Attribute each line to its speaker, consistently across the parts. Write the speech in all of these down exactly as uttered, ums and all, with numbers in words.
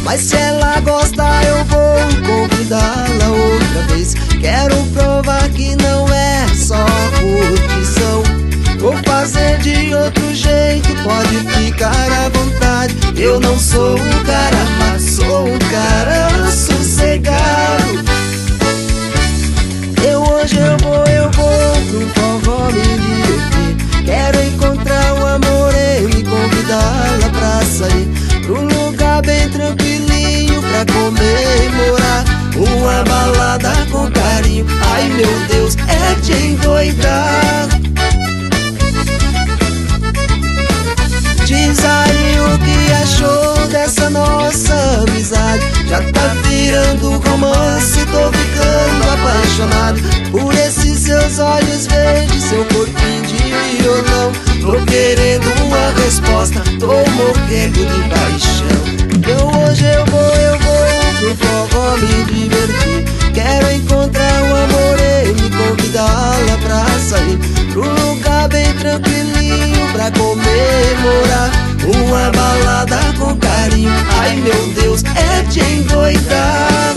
Speaker 1: Mas se ela gosta eu vou convidá-la outra vez. Quero provar que não é só curtição. Vou fazer de outro jeito, pode ficar à vontade. Eu não sou um cara, mas sou um cara sossegado. Eu hoje eu vou, eu vou pro forró me divertir. Quero encontrar o amor e convidá-la pra sair pro lugar bem tranquilinho pra comemorar uma balada com carinho. Ai meu Deus, é de endoidar. Diz aí o que achou dessa nossa amizade. Já tá virando romance, tô ficando apaixonado por esses seus olhos verdes, seu corpinho de violão. Tô querendo uma resposta, tô morrendo de paixão. Eu hoje eu vou, eu vou pro forró me divertir. Quero encontrar o amor e me convidá-la pra sair pro lugar bem tranquilinho pra comemorar uma balada com carinho. Ai meu Deus, é de endoidar.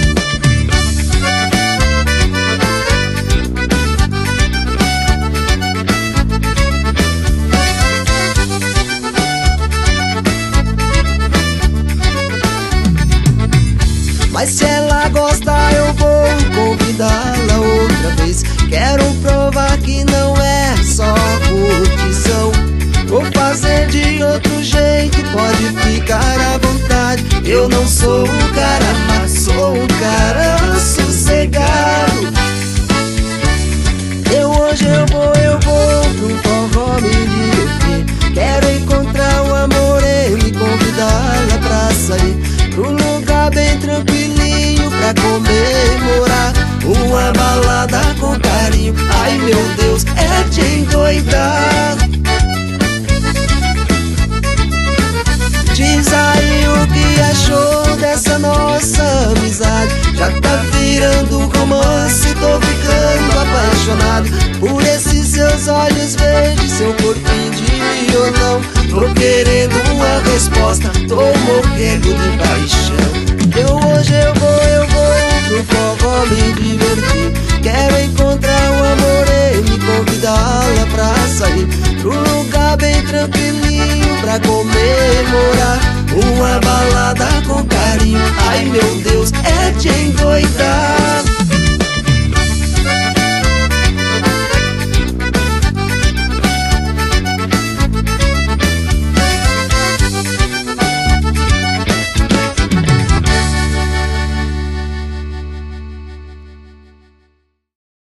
Speaker 1: Mas se ela gosta eu vou convidá-la outra vez. Quero provar que não é só curtição. Vou fazer de outro jeito, pode ficar à vontade. Eu não sou um cara, mas sou um cara sossegado. Eu hoje eu vou, eu vou pro forró me divertir. Quero encontrar o amor e me convidá-la pra sair pro lugar bem tranquilinho pra comemorar uma balada com carinho. Ai meu Deus, é de endoidar. Diz aí o que achou dessa nossa amizade. Já tá virando romance, tô ficando apaixonado por esses seus olhos verdes, seu corpinho de violão. Tô querendo uma resposta, tô morrendo de paixão. Eu hoje eu vou, eu vou pro forró me divertir. Quero encontrar o amor e me convidá-la pra sair pro lugar bem tranquilinho pra comemorar uma balada com carinho.